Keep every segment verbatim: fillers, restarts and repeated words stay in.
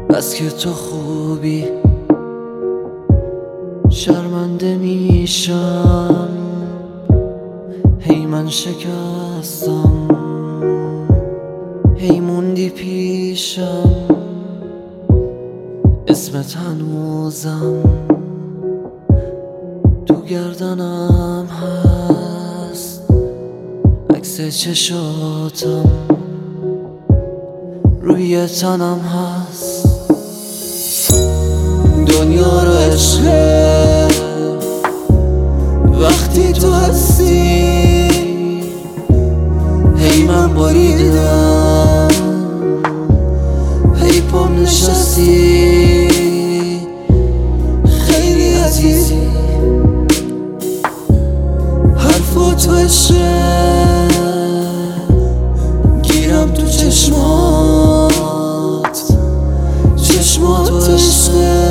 بس که تو خوبی شرمنده میشم، هی من شکستم، هی موندی پیشم، اسمت هنوزم تو گردنم هست، عکس چشاتم روی تنم هست. دنیا رو عشقه وقتی تو هستی، هی من بریدم، هی پام نشستی، خیلی عزیزی، حرفات و عشقه گیرم تو چشمات، چشمات و عشقه.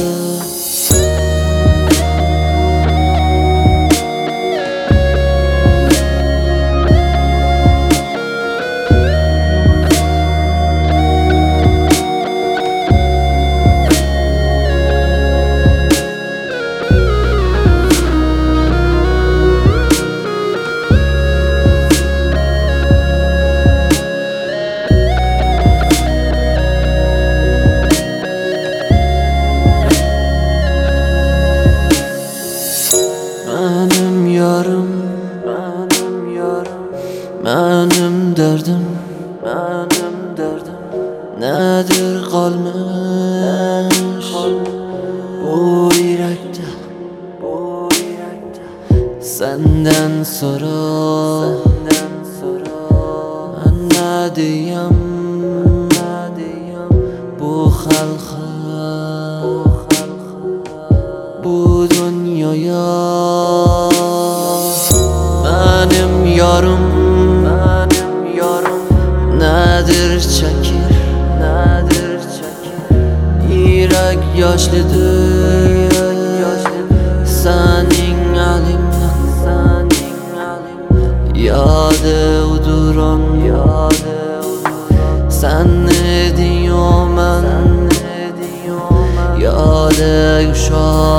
Mənim yarım, mənim yarım, mənim dərdim, mənim dərdim. Nədir qalmış bu ürəkdə, bu ürəkdə. Səndən sonra, səndən sonra mən nə deyəm, nə deyəm bu xalqa, bu dünyaya. Mənim yarım, mənim yarım, nədir çəkir, nədir çəkir. Ürək yaşlıdır, sənin əlindən, sənin əlindən. Yadı uduran, yadı uduran. Sən ne diyor mən, yadı uşaq.